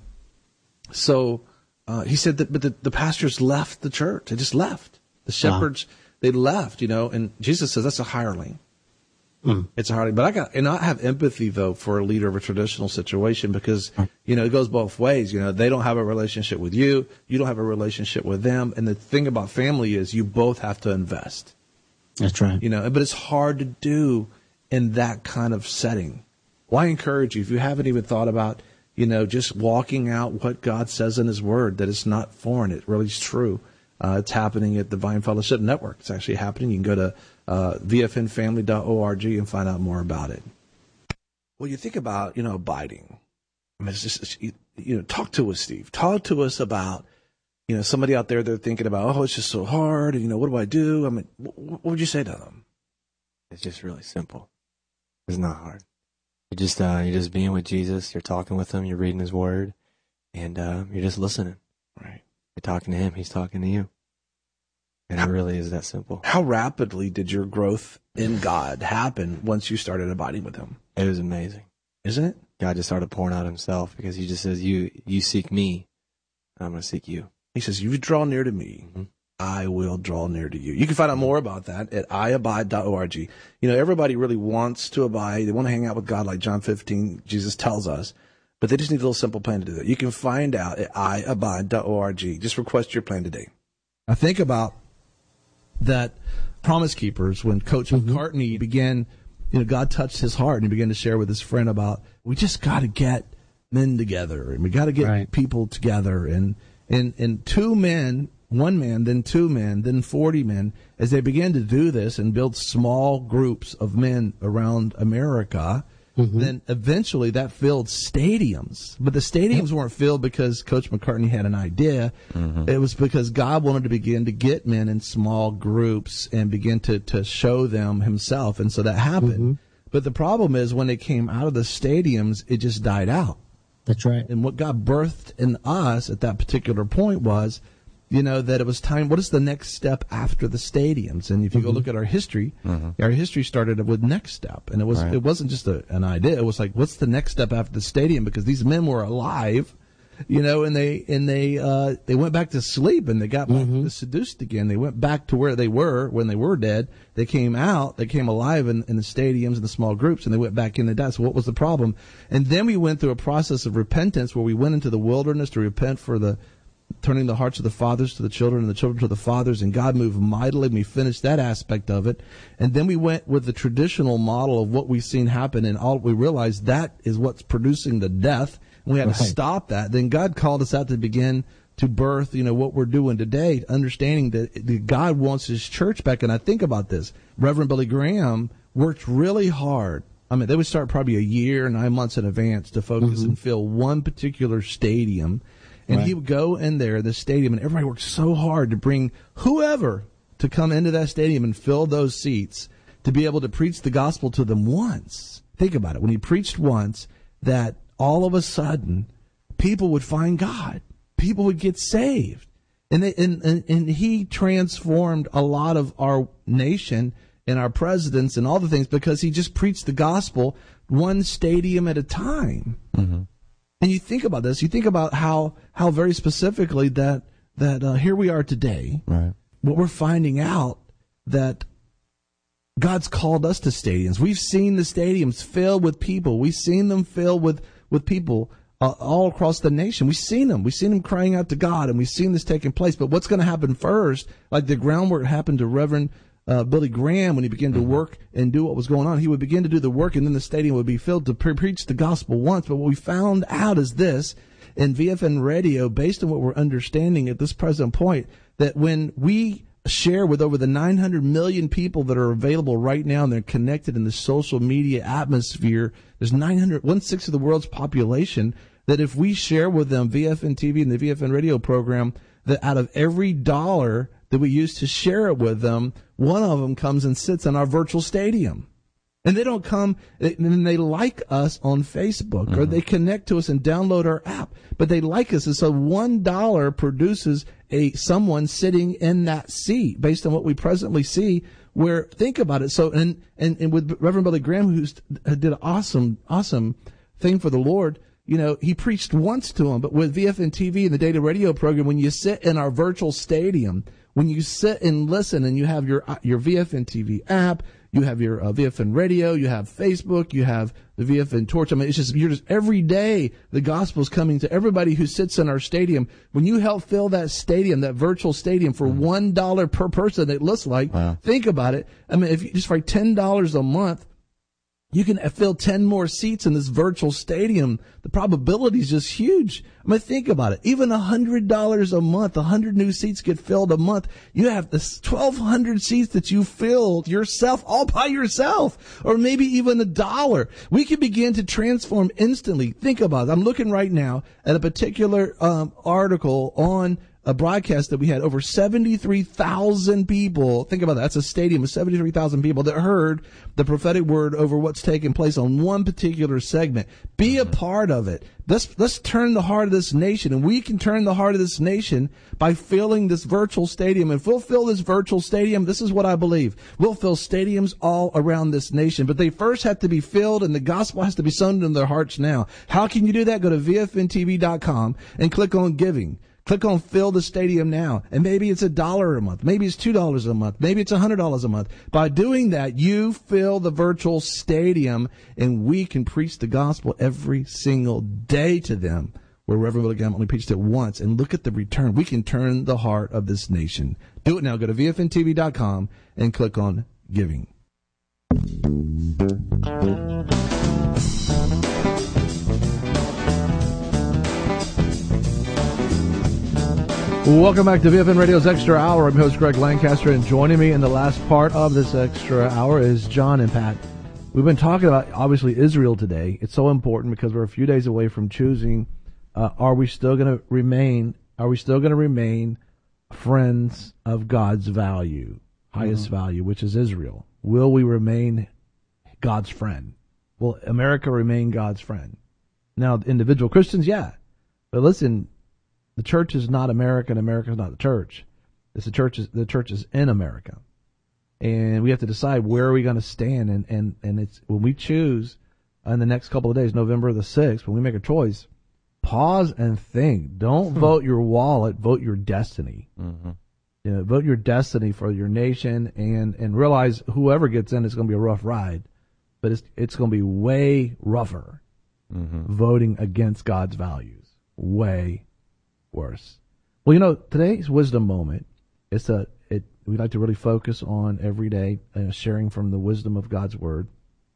so uh, he said that, but the, the pastors left the church. They just left. The shepherds, wow. they left. You know, and Jesus says that's a hireling. Mm. It's hard, but I got, and I have empathy though for a leader of a traditional situation because, you know, it goes both ways. You know, they don't have a relationship with you. You don't have a relationship with them. And the thing about family is you both have to invest. That's right. You know, but it's hard to do in that kind of setting. Well, I encourage you, if you haven't even thought about, you know, just walking out what God says in his word, that it's not foreign. It really is true. Uh, it's happening at the Vine Fellowship Network. It's actually happening. You can go to uh, v f n family dot org and find out more about it. Well, you think about, you know, abiding. I mean, it's just, it's, you, you know, talk to us, Steve. Talk to us about, you know, somebody out there, they're thinking about, oh, it's just so hard. And, you know, what do I do? I mean, what, what would you say to them? It's just really simple. It's not hard. You're just, uh, you're just being with Jesus. You're talking with him. You're reading his word. And uh, you're just listening. Right. You're talking to him. He's talking to you. And it really is that simple. How rapidly did your growth in God happen once you started abiding with him? It was amazing. Isn't it? God just started pouring out himself because he just says, you you seek me, I'm going to seek you. He says, you draw near to me, mm-hmm. I will draw near to you. You can find out more about that at i abide dot org. You know, everybody really wants to abide. They want to hang out with God like John fifteen, Jesus tells us. But they just need a little simple plan to do that. You can find out at i abide dot org. Just request your plan today. I think about that Promise Keepers when Coach mm-hmm. McCartney began, you know, God touched his heart and he began to share with his friend about, we just got to get men together and we got to get right. people together. And, and, and two men one man, then two men, then forty men, as they began to do this and build small groups of men around America, mm-hmm. then eventually that filled stadiums. But the stadiums yep. weren't filled because Coach McCartney had an idea. Mm-hmm. It was because God wanted to begin to get men in small groups and begin to, to show them himself. And so that happened. Mm-hmm. But the problem is when they came out of the stadiums, it just died out. That's right. And what God birthed in us at that particular point was, you know, that it was time. What is the next step after the stadiums? And if you mm-hmm. go look at our history, mm-hmm. our history started with Next Step, and it was right. it wasn't just a, an idea. It was like, what's the next step after the stadium? Because these men were alive, you know, and they and they uh, they went back to sleep, and they got back mm-hmm. seduced again. They went back to where they were when they were dead. They came out, they came alive in, in the stadiums and the small groups, and they went back in the dead. So what was the problem? And then we went through a process of repentance where we went into the wilderness to repent for the turning the hearts of the fathers to the children and the children to the fathers, and God moved mightily. We finished that aspect of it. And then we went with the traditional model of what we've seen happen, and all we realized that is what's producing the death, and we had right. to stop that. Then God called us out to begin to birth, you know, what we're doing today, understanding that, that God wants his church back. And I think about this. Reverend Billy Graham worked really hard. I mean, they would start probably a year, nine months in advance to focus mm-hmm. and fill one particular stadium. And right. he would go in there, the stadium, and everybody worked so hard to bring whoever to come into that stadium and fill those seats to be able to preach the gospel to them once. Think about it. When he preached once, that all of a sudden people would find God. People would get saved. And, they, and, and, and he transformed a lot of our nation and our presidents and all the things because he just preached the gospel one stadium at a time. Mm-hmm. And you think about this, you think about how, how very specifically that, that, uh, here we are today. Right. What we're finding out that God's called us to stadiums. We've seen the stadiums filled with people. We've seen them filled with, with people, uh, all across the nation. We've seen them. We've seen them crying out to God, and we've seen this taking place. But what's going to happen first, like the groundwork happened to Reverend Uh, Billy Graham, when he began to work and do what was going on, he would begin to do the work, and then the stadium would be filled to pre- preach the gospel once. But what we found out is this, in V F N radio, based on what we're understanding at this present point, that when we share with over the nine hundred million people that are available right now, and they're connected in the social media atmosphere, there's nine hundred, one-sixth of the world's population, that if we share with them V F N T V and the V F N radio program, that out of every dollar that we use to share it with them, one of them comes and sits in our virtual stadium. And they don't come, and they like us on Facebook, mm-hmm. or they connect to us and download our app, but they like us. And so one dollar produces a, someone sitting in that seat based on what we presently see, where, think about it. So, and, and, and with Reverend Billy Graham, who did an awesome, awesome thing for the Lord, you know, he preached once to them, but with V F N T V and the data radio program, when you sit in our virtual stadium, when you sit and listen, and you have your your V F N T V app, you have your uh, V F N radio, you have Facebook, you have the V F N Torch. I mean, it's just, you're just, every day the gospel's coming to everybody who sits in our stadium. When you help fill that stadium, that virtual stadium, for mm-hmm. one dollar per person, it looks like, wow. Think about it. I mean, if you just for like ten dollars a month, you can fill ten more seats in this virtual stadium. The probability is just huge. I mean, think about it. Even one hundred dollars a month, one hundred new seats get filled a month. You have this twelve hundred seats that you filled yourself, all by yourself, or maybe even a dollar. We can begin to transform instantly. Think about it. I'm looking right now at a particular um, article on a broadcast that we had over seventy-three thousand people. Think about that. That's a stadium of seventy-three thousand people that heard the prophetic word over what's taking place on one particular segment. Be a part of it. Let's, let's turn the heart of this nation, and we can turn the heart of this nation by filling this virtual stadium. If we'll fill this virtual stadium, this is what I believe. We'll fill stadiums all around this nation, but they first have to be filled, and the gospel has to be sown in their hearts now. How can you do that? Go to V F N T V dot com and click on giving. Click on fill the stadium now. And maybe it's a dollar a month. Maybe it's two dollars a month. Maybe it's a hundred dollars a month. By doing that, you fill the virtual stadium, and we can preach the gospel every single day to them, where Reverend Billy Graham only preached it once. And look at the return. We can turn the heart of this nation. Do it now. Go to V F N T V dot com and click on giving. Welcome back to V F N Radio's Extra Hour. I'm host Greg Lancaster, and joining me in the last part of this Extra Hour is John and Pat. We've been talking about, obviously, Israel today. It's so important because we're a few days away from choosing, uh, are we still going to remain, are we still going to remain friends of God's value, highest mm-hmm. value, which is Israel? Will we remain God's friend? Will America remain God's friend? Now, individual Christians, yeah. But listen, the church is not America, and America is not the church. It's the church is the church is in America, and we have to decide where are we going to stand. And and and it's when we choose in the next couple of days, November the sixth, when we make a choice, pause and think. Don't hmm. vote your wallet, vote your destiny. Mm-hmm. You know, vote your destiny for your nation, and and realize whoever gets in is going to be a rough ride, but it's it's going to be way rougher. Mm-hmm. Voting against God's values, way worse. Well, you know, today's wisdom moment, it's a, it, we like to really focus on every day uh, sharing from the wisdom of God's word.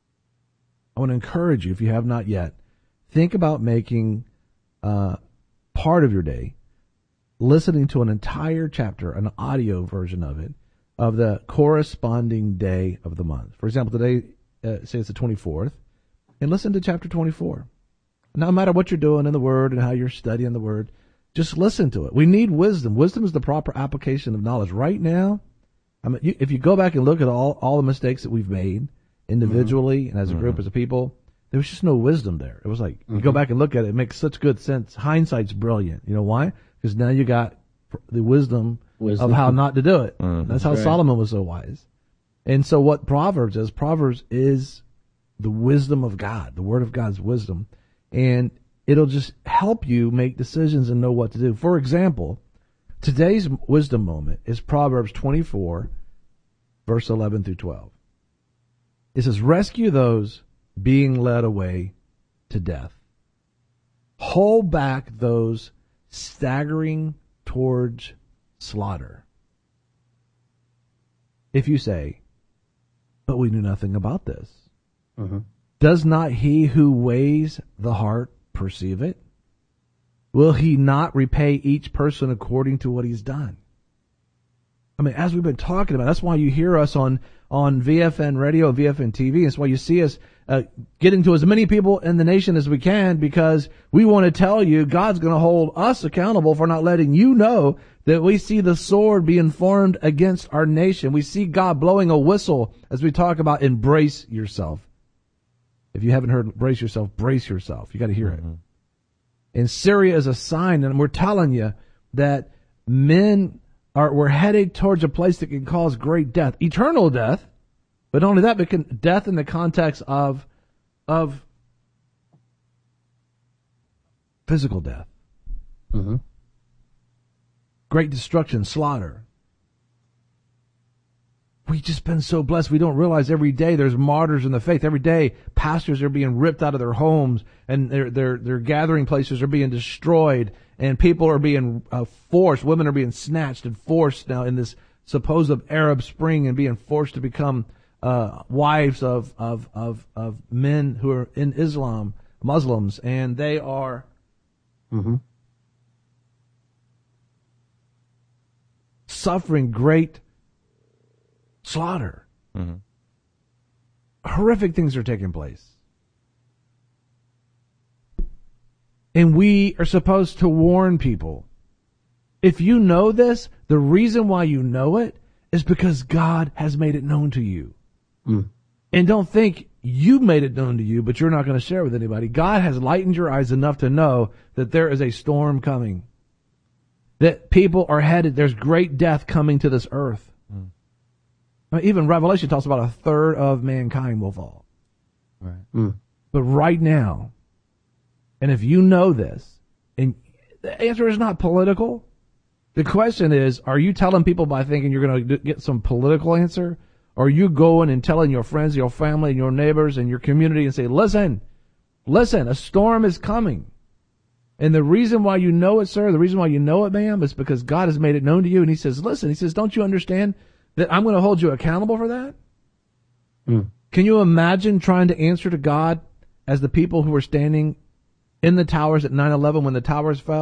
I want to encourage you, if you have not yet, think about making uh, part of your day listening to an entire chapter, an audio version of it, of the corresponding day of the month. For example, today, uh, say it's the twenty-fourth, and listen to chapter twenty-four. No matter what you're doing in the word and how you're studying the word, just listen to it. We need wisdom. Wisdom is the proper application of knowledge. Right now, I mean, you, if you go back and look at all, all the mistakes that we've made individually mm-hmm. and as a group, mm-hmm. as a people, there was just no wisdom there. It was like, mm-hmm. you go back and look at it, it makes such good sense. Hindsight's brilliant. You know why? Because now you got the wisdom, wisdom of how not to do it. Mm-hmm. That's how right. Solomon was so wise. And so what Proverbs is, Proverbs is the wisdom of God, the word of God's wisdom. And it'll just help you make decisions and know what to do. For example, today's wisdom moment is Proverbs twenty-four, verse eleven through twelve. It says, rescue those being led away to death. Hold back those staggering towards slaughter. If you say, but we knew nothing about this. Mm-hmm. Does not he who weighs the heart perceive it? Will he not repay each person according to what he's done? I mean, as we've been talking about, that's why you hear us on, on V F N Radio and V F N T V. That's why you see us uh, getting to as many people in the nation as we can, because we want to tell you God's going to hold us accountable for not letting you know that we see the sword being formed against our nation. We see God blowing a whistle as we talk about embrace yourself. If you haven't heard brace yourself, brace yourself. You got to hear mm-hmm. it. And Syria is a sign, and we're telling you that men are, we're headed towards a place that can cause great death, eternal death, but not only that, but can, death in the context of, of physical death. Mm-hmm. Great destruction, slaughter. We've just been so blessed. We don't realize every day there's martyrs in the faith. Every day pastors are being ripped out of their homes, and their their their gathering places are being destroyed, and people are being uh, forced. Women are being snatched and forced now in this supposed Arab Spring, and being forced to become uh, wives of of of of men who are in Islam, Muslims, and they are. Mm-hmm. Suffering great slaughter. Mm-hmm. Horrific things are taking place. And we are supposed to warn people. If you know this, the reason why you know it is because God has made it known to you. Mm. And don't think you made it known to you, but you're not going to share it with anybody. God has lightened your eyes enough to know that there is a storm coming. That people are headed, there's great death coming to this earth. Mm. Even Revelation talks about a third of mankind will fall. Right. Mm. But right now, and if you know this, and the answer is not political. The question is, are you telling people by thinking you're going to get some political answer? Or are you going and telling your friends, your family, and your neighbors, and your community and say, listen, listen, a storm is coming. And the reason why you know it, sir, the reason why you know it, ma'am, is because God has made it known to you. And he says, listen, he says, don't you understand that I'm going to hold you accountable for that? Mm. Can you imagine trying to answer to God as the people who were standing in the towers at nine eleven when the towers fell?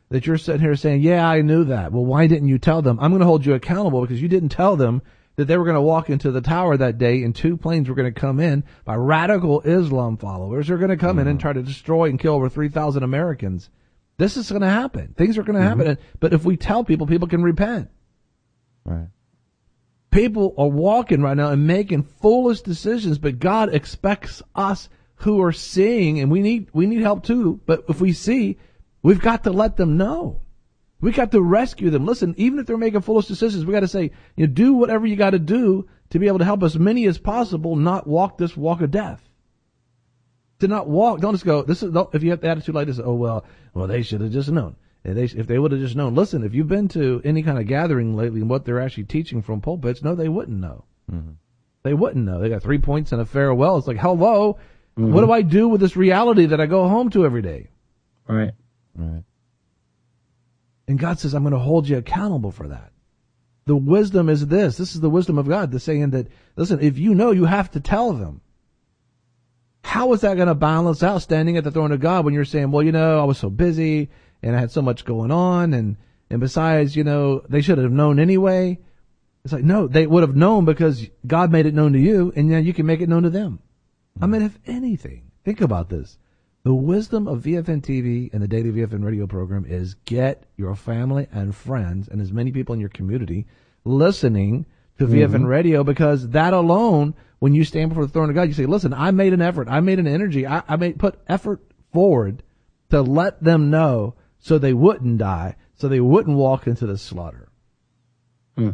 that you're sitting here saying, yeah, I knew that. Well, why didn't you tell them? I'm going to hold you accountable because you didn't tell them that they were going to walk into the tower that day and two planes were going to come in by radical Islam followers who are going to come mm-hmm. in and try to destroy and kill over three thousand Americans. This is going to happen. Things are going to mm-hmm. happen. But if we tell people, people can repent. Right. People are walking right now and making foolish decisions, but God expects us who are seeing, and we need we need help too, but if we see, we've got to let them know. We got to rescue them. Listen, even if they're making foolish decisions, we got to say, you know, do whatever you got to do to be able to help as many as possible not walk this walk of death. To not walk, don't just go, this is, don't, if you have the attitude like this, oh, well, well, they should have just known. If they, if they would have just known. Listen, if you've been to any kind of gathering lately and what they're actually teaching from pulpits, no, they wouldn't know. Mm-hmm. They wouldn't know. They got three points and a farewell. It's like, hello, mm-hmm. what do I do with this reality that I go home to every day? Right. Right. And God says, I'm going to hold you accountable for that. The wisdom is this. This is the wisdom of God. The saying that, listen, if you know, you have to tell them. How is that going to balance out standing at the throne of God when you're saying, well, you know, I was so busy and I had so much going on, and, and besides, you know, they should have known anyway. It's like, no, they would have known because God made it known to you, and now you can make it known to them. Mm-hmm. I mean, if anything, think about this. The wisdom of V F N T V and the Daily V F N radio program is get your family and friends and as many people in your community listening to mm-hmm. V F N radio, because that alone, when you stand before the throne of God, you say, listen, I made an effort. I made an energy. I, I made put effort forward to let them know so they wouldn't die, so they wouldn't walk into the slaughter. Mm.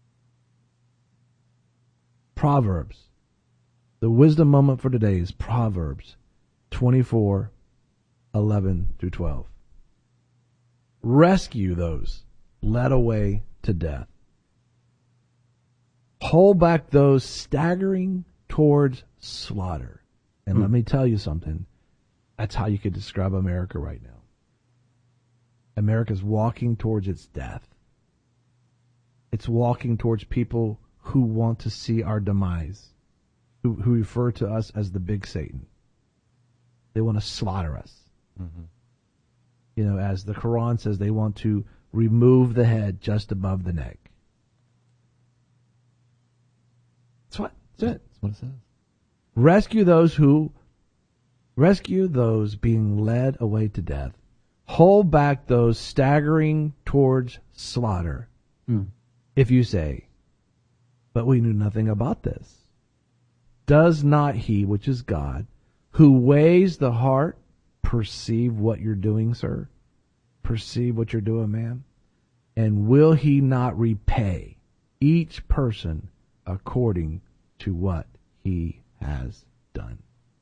Proverbs. The wisdom moment for today is Proverbs twenty-four, eleven through twelve. Rescue those led away to death. Hold back those staggering towards slaughter. And mm. let me tell you something. That's how you could describe America right now. America's walking towards its death. It's walking towards people who want to see our demise, who, who refer to us as the big Satan. They want to slaughter us. Mm-hmm. You know, as the Quran says, they want to remove the head just above the neck. That's what, that's it. That's what it says. Rescue those who, rescue those being led away to death. Hold back those staggering towards slaughter. Mm. If you say, but we knew nothing about this. Does not he, which is God, who weighs the heart, perceive what you're doing, sir? Perceive what you're doing, ma'am? And will he not repay each person according to what he has done?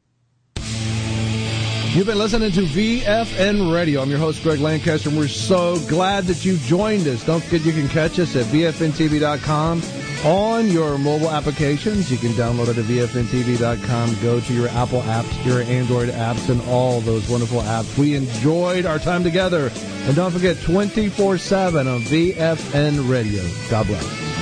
You've been listening to V F N Radio. I'm your host, Greg Lancaster, and we're so glad that you joined us. Don't forget you can catch us at V F N T V dot com on your mobile applications. You can download it at V F N T V dot com. Go to your Apple apps, your Android apps, and all those wonderful apps. We enjoyed our time together. And don't forget, twenty-four seven on V F N Radio. God bless.